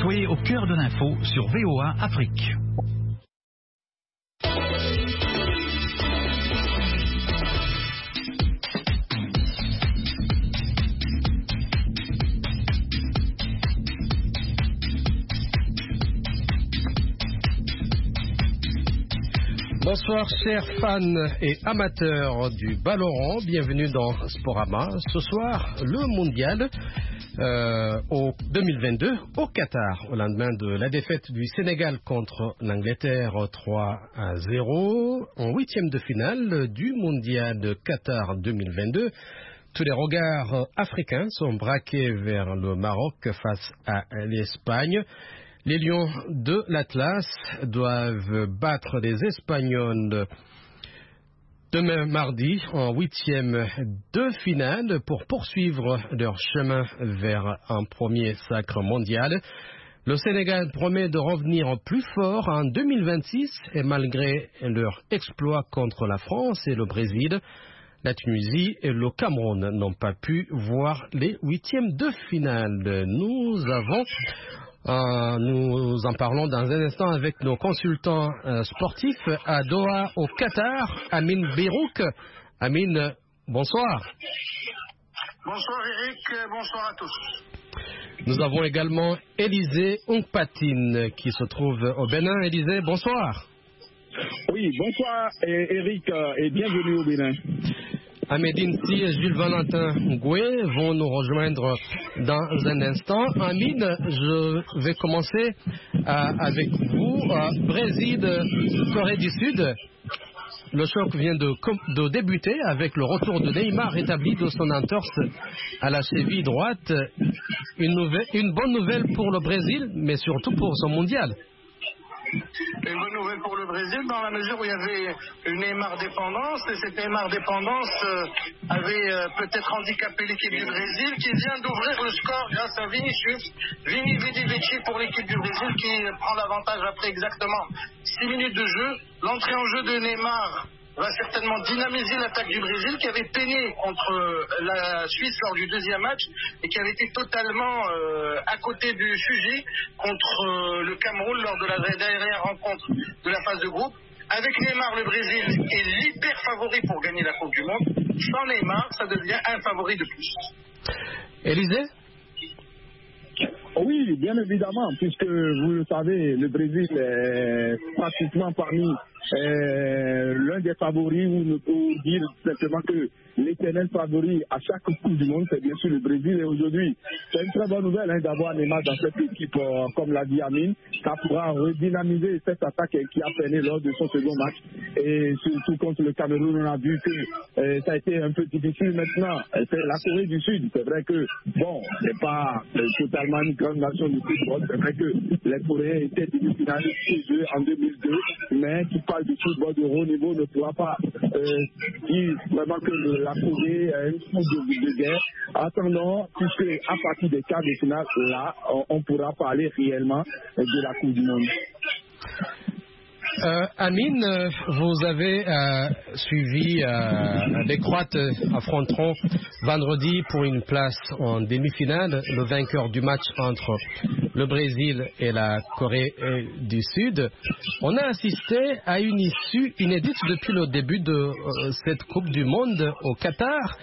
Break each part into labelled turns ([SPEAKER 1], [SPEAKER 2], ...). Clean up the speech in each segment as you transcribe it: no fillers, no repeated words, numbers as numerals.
[SPEAKER 1] Soyez au cœur de l'info sur VOA Afrique.
[SPEAKER 2] Bonsoir chers fans et amateurs du ballon rond, bienvenue dans Sporama. Ce soir, le mondial au 2022 au Qatar, au lendemain de la défaite du Sénégal contre l'Angleterre 3-0, en huitième de finale du mondial de Qatar 2022. Tous les regards africains sont braqués vers le Maroc face à l'Espagne. Les Lions de l'Atlas doivent battre les Espagnols demain mardi en huitième de finale pour poursuivre leur chemin vers un premier sacre mondial. Le Sénégal promet de revenir plus fort en 2026 et malgré leur exploit contre la France et le Brésil, la Tunisie et le Cameroun n'ont pas pu voir les huitièmes de finale. Nous en parlons dans un instant avec nos consultants sportifs à Doha, au Qatar, Amine Beyrouk. Amine, bonsoir.
[SPEAKER 3] Bonsoir Eric, bonsoir à tous.
[SPEAKER 2] Nous avons également Élisée Onkpatine qui se trouve au Bénin. Élisée, bonsoir.
[SPEAKER 4] Oui, bonsoir Eric et bienvenue au Bénin.
[SPEAKER 2] Amédine Si et Jules Valentin Ngoué vont nous rejoindre dans un instant. Amine, je vais commencer avec vous. Brésil, Corée du Sud. Le choc vient de débuter avec le retour de Neymar rétabli de son entorse à la cheville droite. Une bonne nouvelle pour le Brésil, mais surtout pour son mondial.
[SPEAKER 3] Une bonne nouvelle pour le Brésil dans la mesure où il y avait une Neymar dépendance et cette Neymar dépendance avait peut-être handicapé l'équipe du Brésil qui vient d'ouvrir le score grâce à Vinicius, Vini Vidi Vici pour l'équipe du Brésil qui prend l'avantage après exactement 6 minutes de jeu. L'entrée en jeu de Neymar va certainement dynamiser l'attaque du Brésil qui avait peiné contre la Suisse lors du deuxième match et qui avait été totalement à côté du sujet contre le Cameroun lors de la dernière rencontre de la phase de groupe. Avec Neymar, le Brésil est l'hyper favori pour gagner la Coupe du Monde. Sans Neymar, ça devient un favori de plus.
[SPEAKER 2] Élisée ?
[SPEAKER 4] Oui, bien évidemment, puisque vous le savez, le Brésil est pratiquement parmi l'un des favoris, ou on peut dire simplement que l'éternel favori à chaque Coupe du Monde, c'est bien sûr le Brésil. Et aujourd'hui, c'est une très bonne nouvelle d'avoir Neymar dans cette équipe, comme l'a dit Amine. Ça pourra redynamiser cette attaque qui a peiné lors de son second match. Et surtout contre le Cameroun, on a vu que ça a été un peu difficile maintenant. C'est la Corée du Sud. C'est vrai que, bon, c'est pas totalement une grande nation du football. C'est vrai que les Coréens étaient demi-finalistes chez eux en 2002, mais qui parle du football de haut niveau ne pourra pas dire vraiment que la Corée a une foule de guerre. Attendons, puisque à partir des quarts de finale, là, on pourra parler réellement de la Coupe du Monde.
[SPEAKER 2] Amine, vous avez suivi les Croates affronteront vendredi pour une place en demi-finale le vainqueur du match entre le Brésil et la Corée du Sud. On a assisté à une issue inédite depuis le début de cette Coupe du Monde au Qatar.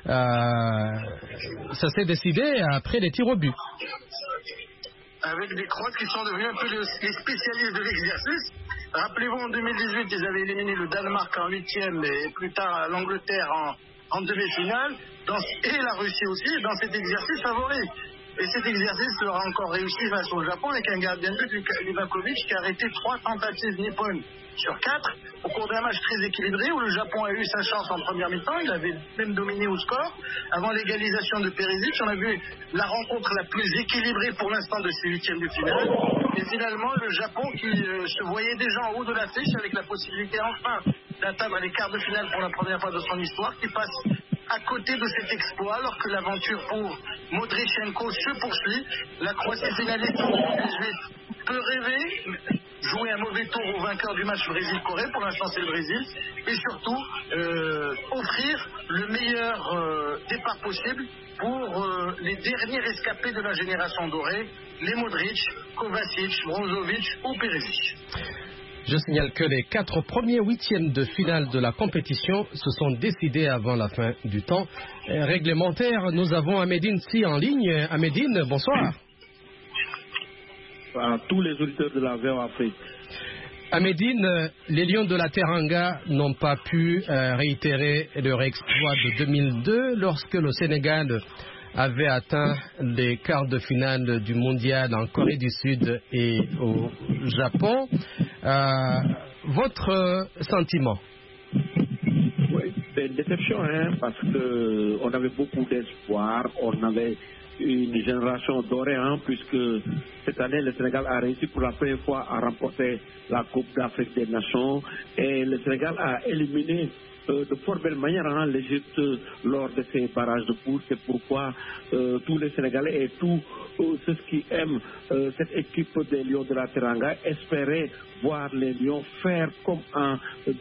[SPEAKER 2] Ça s'est décidé après les tirs au but.
[SPEAKER 3] Avec des Croates qui sont devenus un peu les spécialistes de l'exercice. Rappelez-vous, en 2018, ils avaient éliminé le Danemark en huitième et plus tard l'Angleterre en demi-finale, et la Russie aussi, dans cet exercice favori. Et cet exercice sera encore réussi face au Japon avec un gardien de but, Livakovic, qui a arrêté 3 tentatives nippones sur 4 au cours d'un match très équilibré où le Japon a eu sa chance en première mi-temps. Il avait même dominé au score. Avant l'égalisation de Perisic, on a vu la rencontre la plus équilibrée pour l'instant de ces huitièmes de finale. Et finalement, le Japon qui se voyait déjà en haut de l'affiche avec la possibilité enfin d'atteindre les quarts de finale pour la première fois de son histoire, qui passe à côté de cet exploit alors que l'aventure pour Modrichenko se poursuit. La Croatie finaliste en 2018 peut rêver, jouer un mauvais tour au vainqueur du match Brésil-Corée, pour l'instant c'est le Brésil, et surtout offrir le meilleur départ possible pour les derniers rescapés de la génération dorée, les Modric, Kovacic, Brozovic ou Perisic.
[SPEAKER 2] Je signale que les 4 premiers huitièmes de finale de la compétition se sont décidés avant la fin du temps réglementaire. Nous avons Ahmedine Si en ligne. Ahmedine, bonsoir.
[SPEAKER 4] À tous les auditeurs de la VOA Afrique.
[SPEAKER 2] Ahmedine, les Lions de la Teranga n'ont pas pu réitérer leur exploit de 2002 lorsque le Sénégal avait atteint les quarts de finale du mondial en Corée du Sud et au Japon. Votre sentiment?
[SPEAKER 4] Oui, c'est une déception, parce qu'on avait beaucoup d'espoir, on avait une génération dorée, puisque cette année, le Sénégal a réussi pour la première fois à remporter la Coupe d'Afrique des Nations et le Sénégal a éliminé de fort belle manière l'Égypte lors de ces barrages de poule. C'est pourquoi tous les Sénégalais et tous ceux qui aiment cette équipe des Lions de la Teranga espéraient voir les Lions faire comme en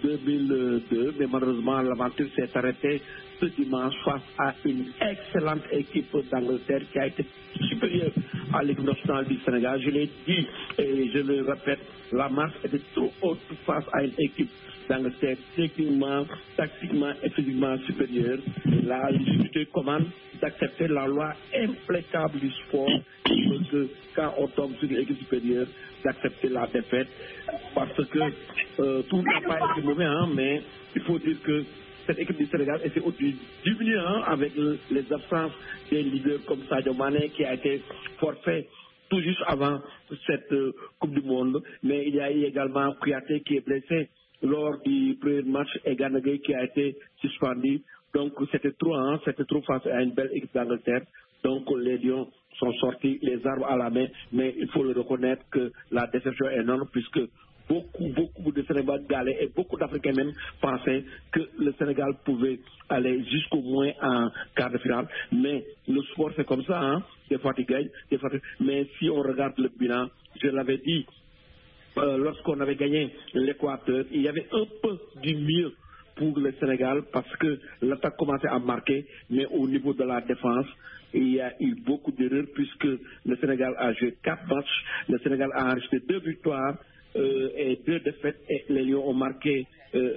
[SPEAKER 4] 2002, mais malheureusement l'aventure s'est arrêtée ce dimanche face à une excellente équipe d'Angleterre qui a été supérieure à l'équipe nationale du Sénégal. Je l'ai dit et je le répète, la marche était trop haute face à une équipe d'Angleterre techniquement, tactiquement et physiquement supérieure. La légitimité commande d'accepter la loi implacable du sport qui veut que quand on tombe sur une équipe supérieure, d'accepter la défaite parce que tout n'a pas été mauvais, mais il faut dire que cette équipe du Sénégal essaie aussi de diminuer avec les absences des leaders comme Sadio Mané qui a été forfait tout juste avant cette Coupe du Monde, mais il y a eu également Kouyaté qui est blessé lors du premier match et Gana Gueye qui a été suspendu. Donc c'était trop face à une belle équipe d'Angleterre. Donc les Lions sont sortis les armes à la main, mais il faut le reconnaître que la déception est énorme puisque beaucoup de Sénégalais et beaucoup d'Africains même pensaient que le Sénégal pouvait aller jusqu'au moins en quart de finale. Mais le sport c'est comme ça, des fois tu gagnes, des fois mais si on regarde le bilan, je l'avais dit, lorsqu'on avait gagné l'Équateur, il y avait un peu du mieux pour le Sénégal parce que l'attaque commençait à marquer, mais au niveau de la défense, il y a eu beaucoup d'erreurs puisque le Sénégal a joué 4 matchs, le Sénégal a enregistré 2 victoires et 2 défaites et les Lions ont marqué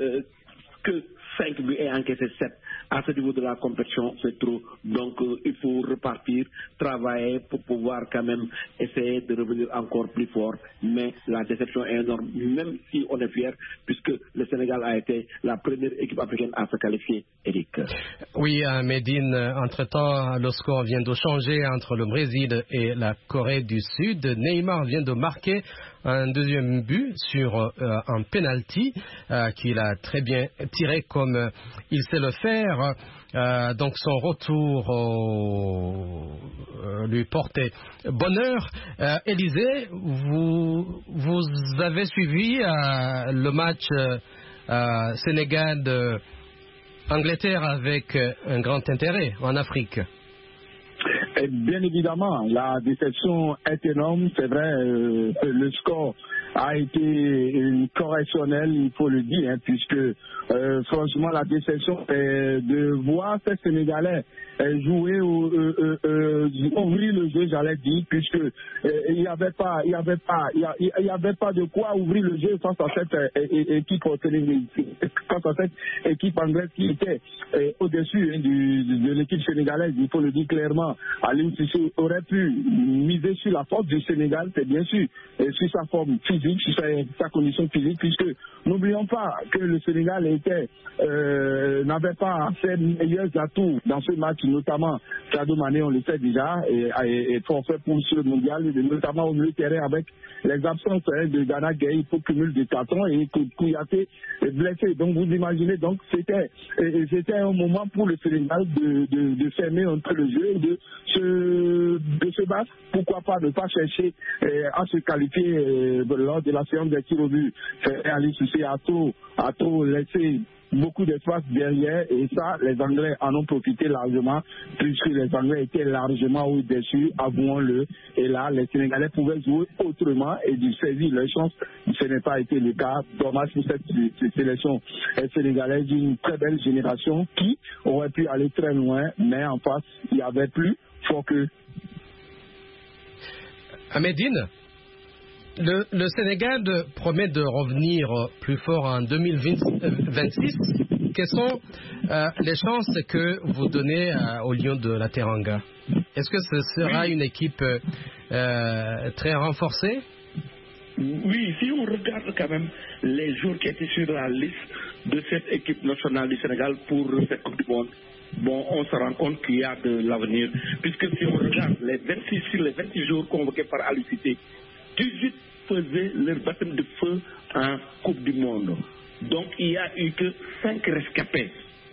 [SPEAKER 4] que 5 buts et encaissé 7. À ce niveau de la compétition, c'est trop. Donc, il faut repartir, travailler pour pouvoir quand même essayer de revenir encore plus fort. Mais la déception est énorme, même si on est fier, puisque le Sénégal a été la première équipe africaine à se qualifier, Eric.
[SPEAKER 2] Oui, Medine, entre-temps, le score vient de changer entre le Brésil et la Corée du Sud. Neymar vient de marquer un deuxième but sur un penalty qu'il a très bien tiré comme il sait le faire. Donc son retour lui portait bonheur. Élisée, vous avez suivi le match Sénégal-Angleterre avec un grand intérêt en Afrique.
[SPEAKER 4] Et bien évidemment, la déception est énorme. C'est vrai, le score a été correctionnel, il faut le dire, puisque franchement, la déception est de voir ces Sénégalais jouer, ouvrir le jeu, j'allais dire, puisque il n'y avait pas de quoi ouvrir le jeu face à cette équipe anglaise qui était au-dessus de l'équipe sénégalaise. Il faut le dire clairement. Aliou Cissé aurait pu miser sur la force du Sénégal, c'est bien sûr, sur sa forme physique, sur sa condition physique, puisque n'oublions pas que le Sénégal n'avait pas ses meilleurs atouts dans ce match, notamment Sadio Mané, on le sait déjà, et forfait pour ce mondial, notamment au milieu de terrain avec les absences de Gana Gueye pour cumul de cartons et Kouyaté est blessé. Donc vous imaginez, donc c'était un moment pour le Sénégal de fermer un peu le jeu, de se battre, pourquoi pas ne pas chercher à se qualifier lors de la séance des tirs au but. Aliou Cissé a trop laissé beaucoup d'espace derrière et ça, les Anglais en ont profité largement puisque les Anglais étaient largement au-dessus, avouons-le. Et là, les Sénégalais pouvaient jouer autrement et de saisir leur chance. Ce n'est pas été le cas. Dommage pour cette sélection sénégalaise d'une très belle génération qui aurait pu aller très loin, mais en face, il y avait plus fort que.
[SPEAKER 2] À Médine, le Sénégal promet de revenir plus fort en 2026. Quelles sont les chances que vous donnez aux Lions de la Teranga? Est-ce que ce sera une équipe très renforcée?
[SPEAKER 5] Oui, si on regarde quand même les joueurs qui étaient sur la liste de cette équipe nationale du Sénégal pour cette Coupe du Monde, bon, on se rend compte qu'il y a de l'avenir. Puisque si on regarde les 26 sur les 26 jours convoqués par Aliou Cissé, 18 faisaient leur baptême de feu en Coupe du Monde. Donc il n'y a eu que 5 rescapés.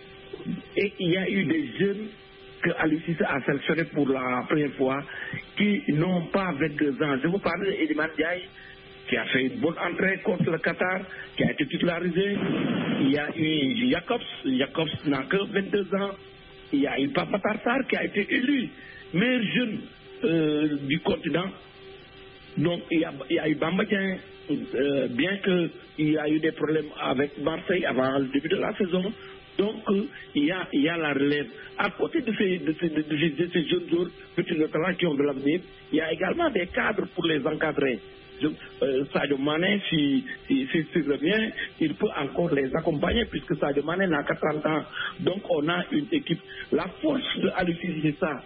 [SPEAKER 5] Et il y a eu des jeunes que Aliou Cissé a sélectionnés pour la première fois qui n'ont pas 22 ans. Je vous parle d'Iliman Ndiaye, qui a fait une bonne entrée contre le Qatar, qui a été titularisé. Il y a eu Jacobs n'a que 22 ans. Il y a eu Papa Tartar qui a été élu meilleur jeune du continent. Donc il y a eu Bamba Dieng, bien qu'il y a eu des problèmes avec Marseille avant le début de la saison. Donc il y a la relève. À côté de ces jeunes joueurs petits de talent qui ont de l'avenir, il y a également des cadres pour les encadrer. Sadio Mané, s'il revient, il peut encore les accompagner puisque Sadio Mané n'a que 30 ans. Donc on a une équipe. La force de Aliou Cissé, c'est ça.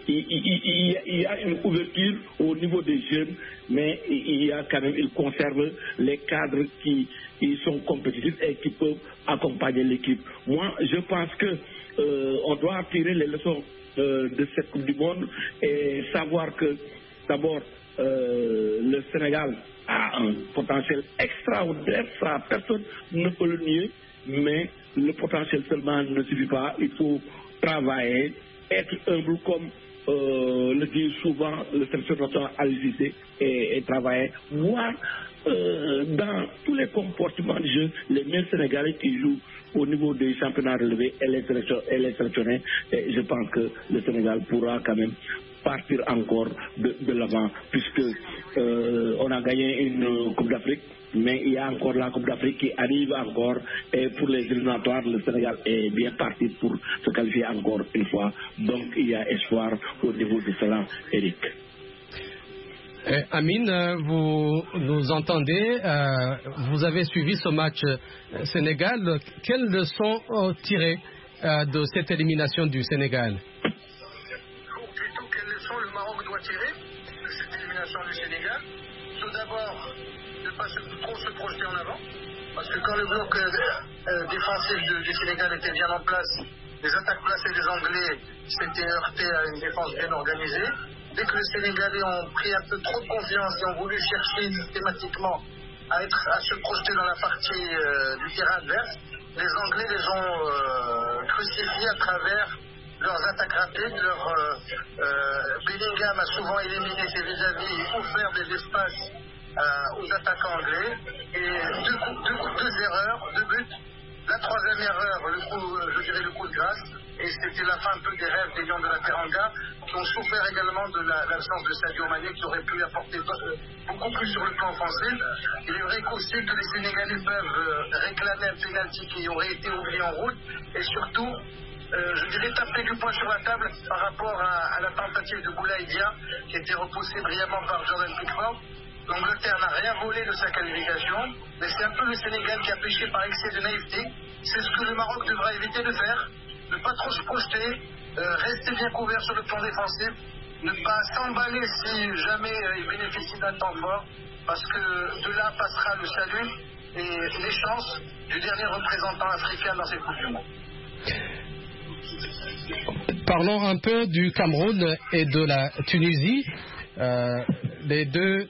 [SPEAKER 5] Il y a une ouverture au niveau des jeunes, mais il conserve les cadres qui sont compétitifs et qui peuvent accompagner l'équipe. Moi, je pense que on doit tirer les leçons de cette Coupe du Monde et savoir que d'abord le Sénégal a un potentiel extraordinaire, ça personne ne peut le nier, mais le potentiel seulement ne suffit pas. Il faut travailler, être humble comme le dit souvent le sélectionneur Aliou Cissé et travailler, voir dans tous les comportements de jeu les meilleurs Sénégalais qui jouent au niveau des championnats relevés et les sélectionnés. Et je pense que le Sénégal pourra quand même partir encore de l'avant puisque on a gagné une Coupe d'Afrique, mais il y a encore la Coupe d'Afrique qui arrive encore et pour les éliminatoires le Sénégal est bien parti pour se qualifier encore une fois. Donc il y a espoir au niveau de cela, Eric.
[SPEAKER 2] Amine, vous nous entendez, vous avez suivi ce match Sénégal. Quelles leçons tirer de cette élimination du Sénégal?
[SPEAKER 3] Quelles leçons le Maroc doit tirer de cette élimination du Sénégal? Tout d'abord, ne pas trop se projeter en avant, parce que quand le bloc défensif du Sénégal était bien en place, les attaques placées des Anglais s'étaient heurtées à une défense bien organisée. Dès que les Sénégalais ont pris un peu trop de confiance et ont voulu chercher systématiquement à se projeter dans la partie du terrain adverse, les Anglais les ont crucifiés à travers leurs attaques rapides. Bellingham a souvent éliminé ses vis-à-vis et ouvert des espaces aux attaquants anglais. Et deux erreurs, 2 buts. La troisième erreur, le coup de grâce. Et c'était la fin un peu des rêves des Lions de la Teranga, qui ont souffert également de l'absence de Sadio Mané, qui aurait pu apporter beaucoup plus sur le plan offensif. Il est vrai qu'aussi que les Sénégalais peuvent réclamer un pénalty qui aurait été oublié en route, et surtout, je dirais taper du poing sur la table par rapport à la tentative de Boulaye Dia, qui a été repoussée brillamment par Jordan Pickford. L'Angleterre n'a rien volé de sa qualification, mais c'est un peu le Sénégal qui a péché par excès de naïveté. C'est ce que le Maroc devra éviter de faire. Ne pas trop se projeter, rester bien couvert sur le plan défensif, ne pas s'emballer si jamais il bénéficie d'un temps fort, parce que de là passera le salut et les chances du dernier représentant africain dans cette Coupe du Monde.
[SPEAKER 2] Parlons un peu du Cameroun et de la Tunisie. Les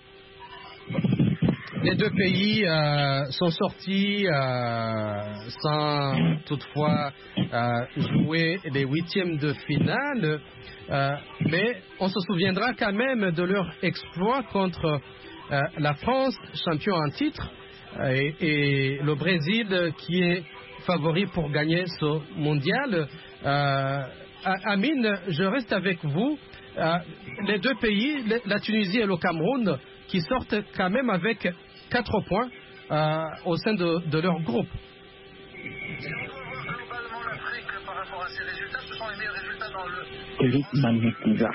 [SPEAKER 2] deux pays sont sortis sans toutefois jouer les 8e de finale, mais on se souviendra quand même de leur exploit contre la France, champion en titre, et le Brésil qui est favoris pour gagner ce mondial. Amine, je reste avec vous. Les deux pays, la Tunisie et le Cameroun, qui sortent quand même avec 4 points au sein de leur groupe.
[SPEAKER 3] Si on doit voir globalement l'Afrique par rapport à ces résultats, ce sont les meilleurs résultats dans le
[SPEAKER 5] Eric Magnétiza.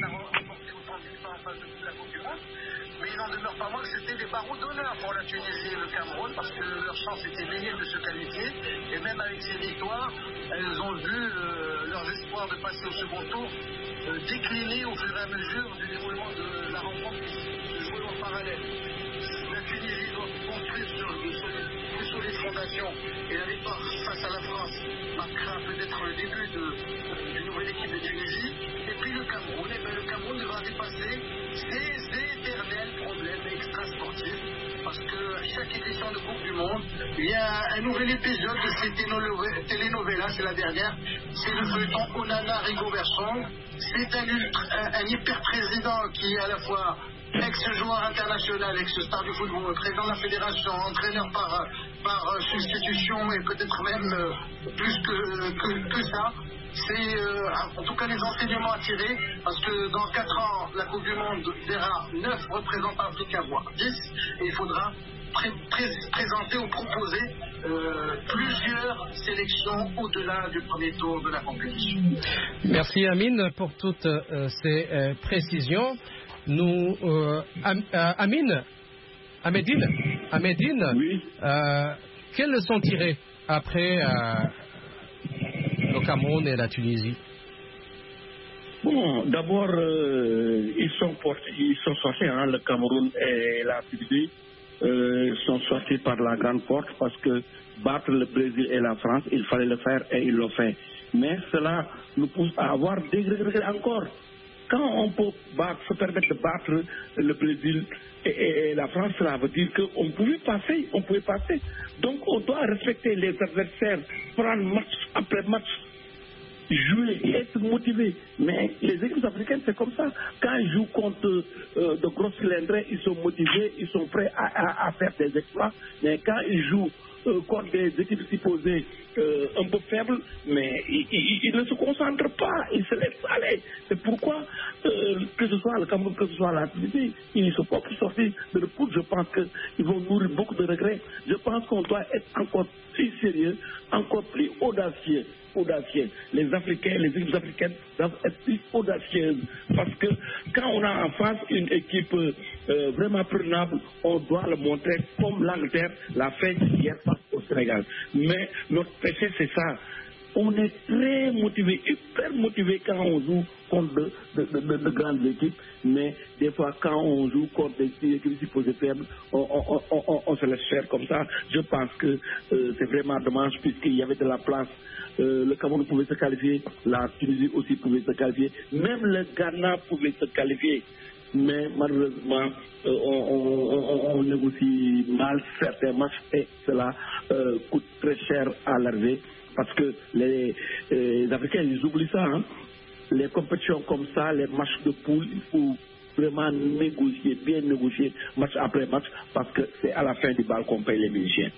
[SPEAKER 3] Mais il n'en demeure pas moins que c'était des barreaux d'honneur pour la Tunisie et le Cameroun parce que leur chance était bénie de se qualifier. Et même avec ces victoires, elles ont vu leurs espoirs de passer au second tour décliner au fur et à mesure du déroulement de la rencontre qui se jouait en parallèle. La Tunisie doit construire sur de solides fondations et la victoire face à la France marquera peut-être le début d'une nouvelle équipe de Tunisie. Et puis le Cameroun, le Cameroun devra dépasser ces éternels problèmes extrasportifs parce que chaque édition de Coupe du Monde, il y a un nouvel épisode de cette télénovela, c'est la dernière, c'est le feuilleton Onana Rigobert Song. C'est un hyper-président qui est à la fois ex-joueur international, ex-star du football, président de la fédération, entraîneur par substitution et peut-être même plus que ça. C'est en tout cas les enseignements à tirer parce que dans 4 ans, la Coupe du Monde verra 9 représentants africains, voire 10, et il faudra présenter ou proposer plusieurs sélections au-delà du premier tour de la compétition.
[SPEAKER 2] Merci Amine pour toutes ces précisions. Nous, Amine,
[SPEAKER 5] Oui.
[SPEAKER 2] Quelles leçons tirées après le Cameroun et la Tunisie?
[SPEAKER 5] Bon, d'abord, ils sont sortis, le Cameroun et la Tunisie sont sortis par la grande porte parce que battre le Brésil et la France, il fallait le faire et ils l'ont fait. Mais cela nous pousse à avoir des regrets encore. Quand on peut se permettre de battre le Brésil et la France, cela veut dire qu'on pouvait passer. Donc on doit respecter les adversaires, prendre match après match, jouer et être motivé. Mais les équipes africaines, c'est comme ça. Quand ils jouent contre de grosses cylindrées, ils sont motivés, ils sont prêts à faire des exploits. Mais quand ils jouent contre des équipes supposées un peu faibles, mais ils ne se concentrent pas, ils se laissent aller. C'est pourquoi, que ce soit le Cameroun, que ce soit la Tunisie, ils ne sont pas plus sortis de le poudre. Je pense qu'ils vont nourrir beaucoup de regrets. Je pense qu'on doit être encore plus sérieux, encore plus audacieux. Les Africains, les équipes africaines doivent être plus audacieuses parce que quand on a en face une équipe vraiment prenable, on doit le montrer comme l'Angleterre l'a fait hier face au Sénégal. Mais notre péché, c'est ça. On est très motivé, hyper motivé quand on joue contre de grandes équipes, mais des fois quand on joue contre des équipes supposées faibles, on se laisse faire comme ça. Je pense que c'est vraiment dommage puisqu'il y avait de la place. Le Cameroun pouvait se qualifier, la Tunisie aussi pouvait se qualifier, même le Ghana pouvait se qualifier. Mais malheureusement, on négocie mal certains matchs et cela coûte très cher à l'arrivée. Parce que les Africains, ils oublient ça. Les compétitions comme ça, les matchs de poule, il faut vraiment bien négocier, match après match, parce que c'est à la fin du bal qu'on paye les musiciens.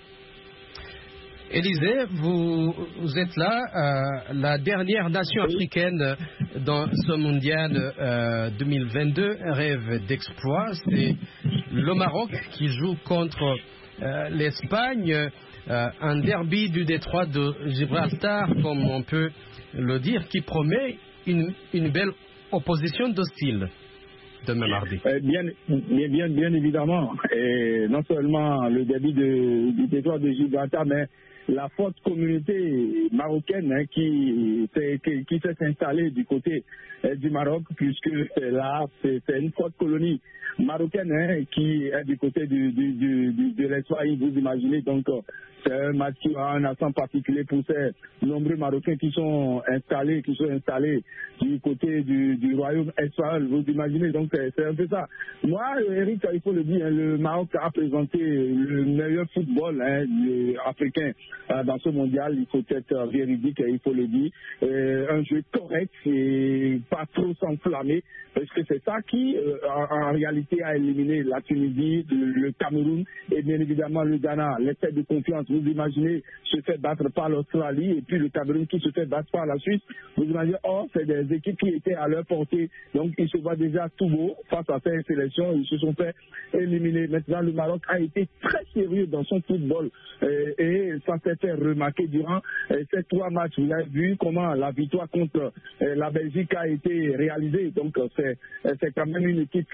[SPEAKER 2] Élisée, vous êtes là, la dernière nation africaine dans ce mondial 2022, rêve d'exploit, c'est le Maroc qui joue contre l'Espagne. Un derby du détroit de Gibraltar, comme on peut le dire, qui promet une belle opposition de style demain mardi.
[SPEAKER 4] Bien évidemment. Et non seulement le derby du détroit de Gibraltar, mais la forte communauté marocaine qui s'est installée du côté du Maroc, puisque là, c'est une forte colonie marocaine qui est du côté de l'Espagne, vous imaginez. Donc, c'est un match qui a un accent particulier pour ces nombreux Marocains qui sont installés du côté du royaume espagnol, vous imaginez. Donc, c'est un peu ça. Moi, Eric, il faut le dire, le Maroc a présenté le meilleur football africain dans ce mondial. Il faut être véridique, il faut le dire. Un jeu correct et pas trop s'enflammer, parce que c'est ça qui, en réalité, a éliminé la Tunisie, le Cameroun et bien évidemment le Ghana. L'excès de confiance, vous imaginez, se fait battre par l'Australie et puis le Cameroun qui se fait battre par la Suisse. Vous imaginez, c'est des équipes qui étaient à leur portée. Donc, ils se voient déjà tout beau face à ces sélections. Ils se sont fait éliminer. Maintenant, le Maroc a été très sérieux dans son football et ça s'est fait remarquer durant ces 3 matchs. Vous avez vu comment la victoire contre la Belgique a été réalisée. Donc, c'est quand même une équipe